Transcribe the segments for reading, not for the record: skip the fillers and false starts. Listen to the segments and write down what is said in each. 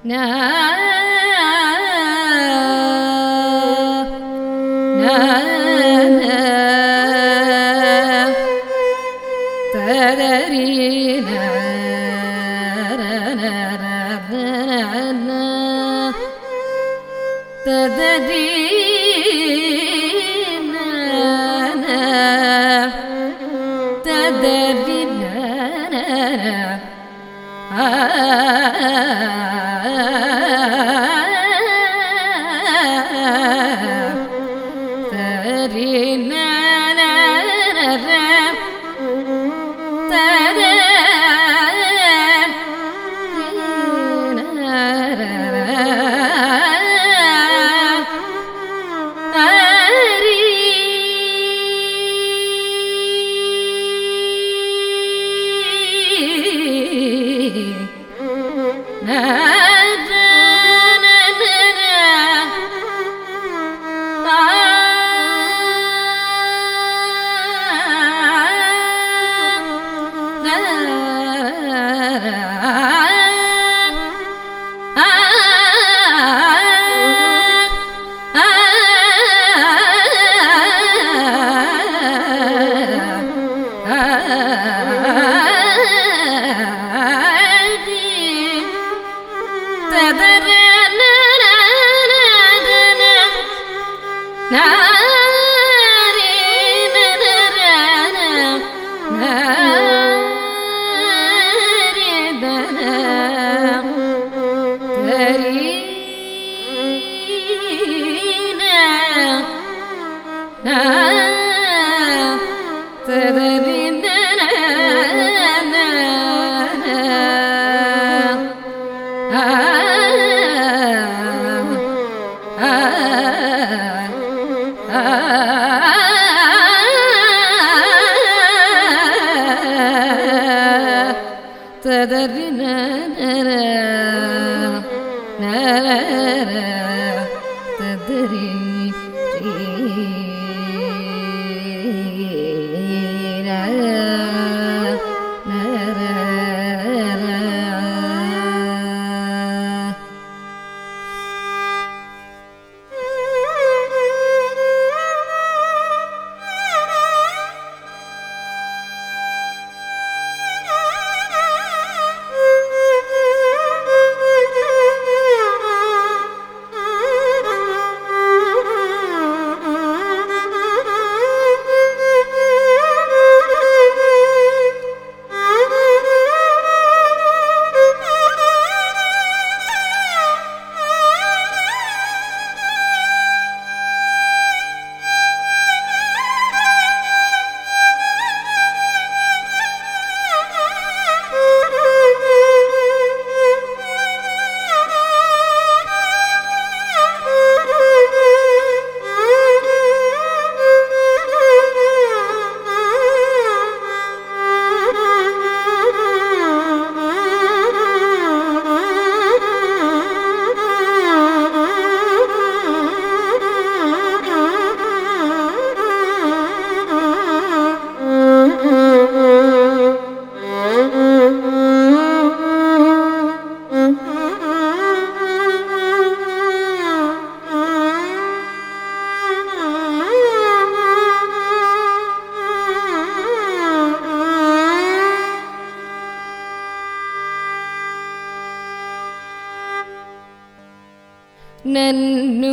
ನನ್ನು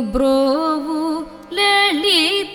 ಬ್ರೋವು ಲಲಿತ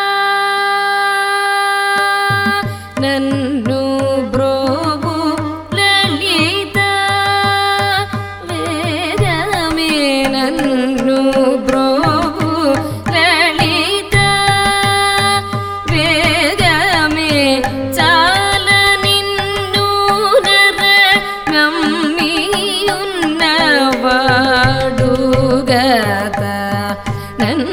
ನನ್ನು ಬ್ರೋವು ಲಲಿತ ವೇದಮೇ ನನ್ನು ಬ್ರೋವು ಲಲಿತ ವೇದಮೇ ಚಾಲ ನಿನ್ನು ನರ ಮಮ್ಮಿಯುನ್ನವಾಡುಗತ ನನ್ನ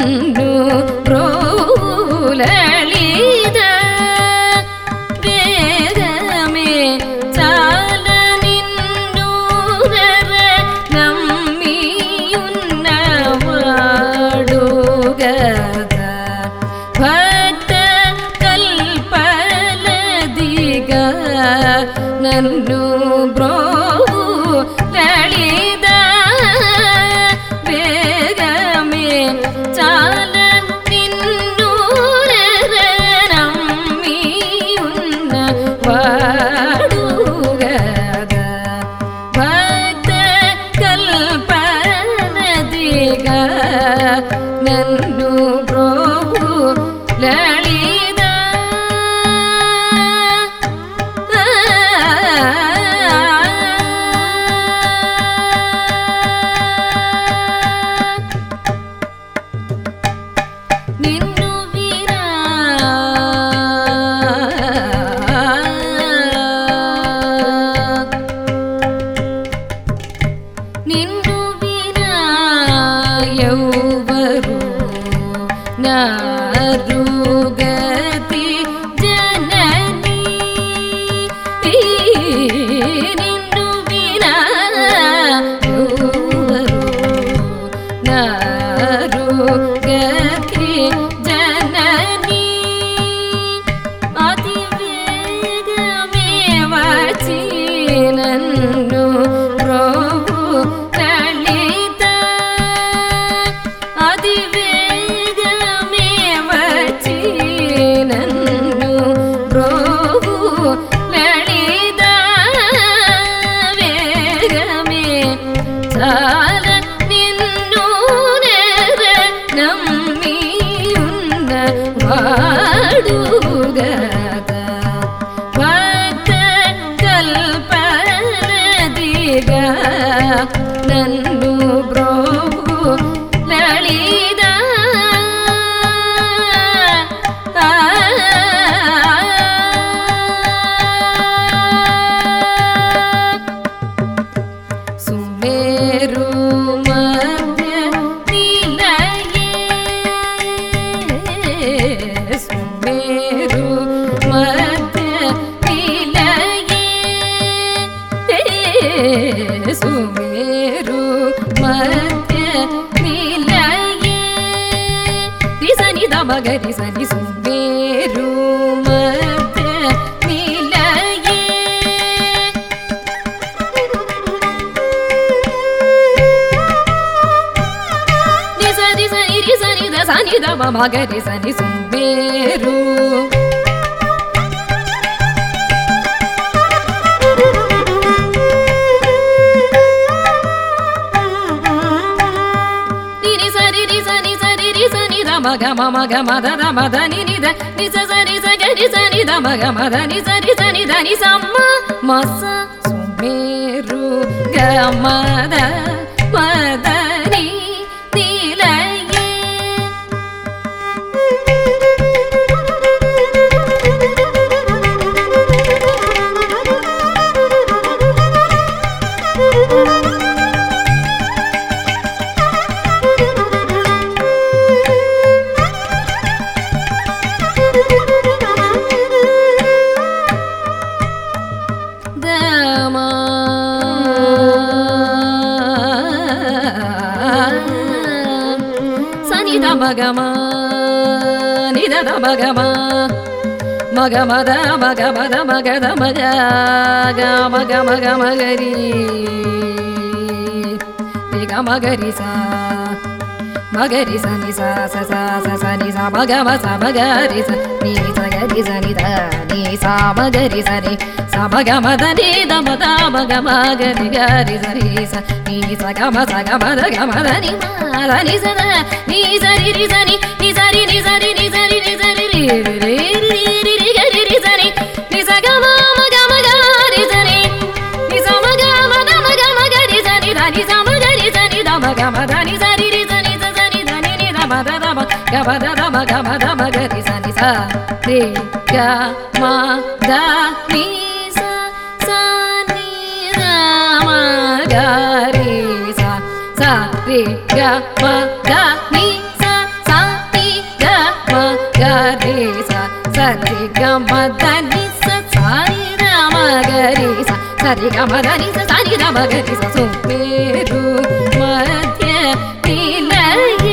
నన్ను బ్రోవు లలిత సుమేరు మధ్య నిలయే సుమేరు మధ్య నిలయే సుమేరు మధ్య నిలయే రిసని దమగరి సని సుమేరు మధ్య నిలయే నిసని సని రిసని ద సని దమగరి సని సుమేరు మగ మగ మద మద ని ద ని స స ని స గ ని స ని ద మగ మద ని స ని స ని ద ని స మ మ స సుమేరు గ మద మద ని నిలయే మగమ నిద మగమ మగ మద మగ మద మగద మగ మగ మగ మగరి రిగ మగరి సా మగరి స ని స స స స స ని స మగ మ స మగరి స ని స గరి స ని ద ని స మగరి స ని స మగ మద ని ద మద మగ మగరి గరి స ని స ని స గ మ స గ మద గ మద ని మ ద ని స ద ని స రి రి స ని ని స రి ని స రి ని స రి ని స రి రి రి రి రి రి గ రి రి స ని ని స గ మ మ గ మ గ రి స ని ని స మ గ మ ద మ గ మ గ రి స ని ద ని స మ గ రి స ని ద మ గ మ ద ని స రి రి స ని స స ని ద ని ని ద మ ద ద మ గ మ ద ద మ గ మ ద మ గ రి స ని స రి గ మ ద ని స స ని ద మ గ రి స స రి గ మ ద ని స స ని గ మ గ రి స స రి గ మ ద ని స స ని ద మ గ రి స స రి గ మ ద ని స స ని ద మ గ రి స సుమేరు మధ్య నిలయే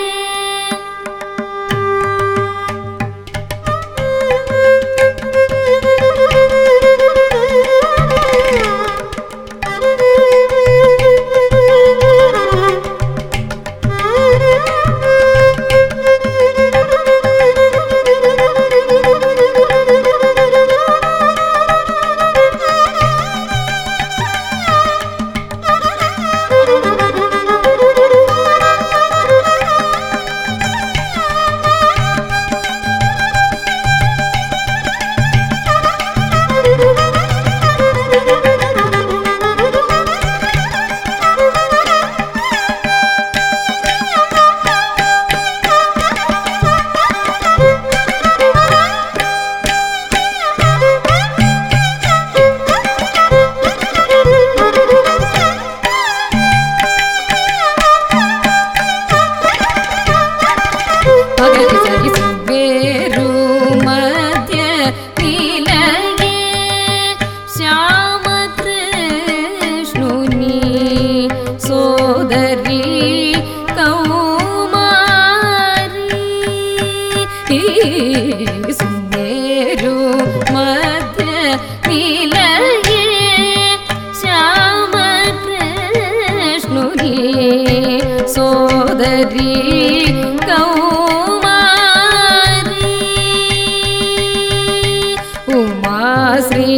ಸುಂದೇರು ಮಧ್ಯ ನಿಲಯೇ ಶ್ಯಾಮ ಕೃಷ್ಣುನಿ ಸೋದರಿ ಕೌಮಾರಿ ಉಮಾಶ್ರೀ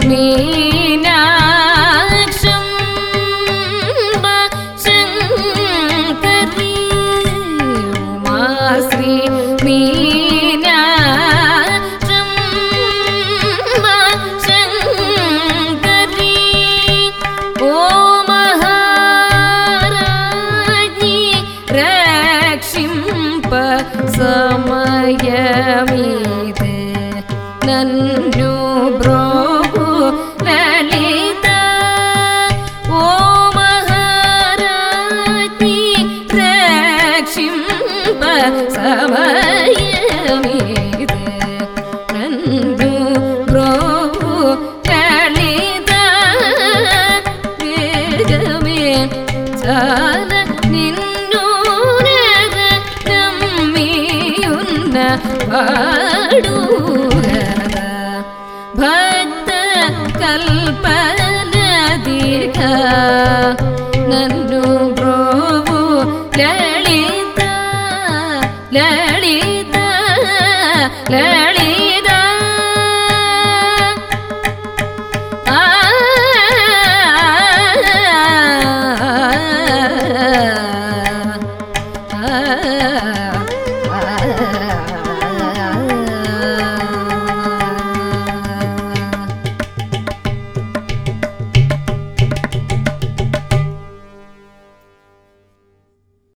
ಮೀನಾಕ್ಷಂ ಶಂಕರಿ ಉಮಾಶ್ರೀ ಮೀನಾಕ್ಷಂ ಶಂಕರಿ ಓಂ నిన్ను నమ్మియున్న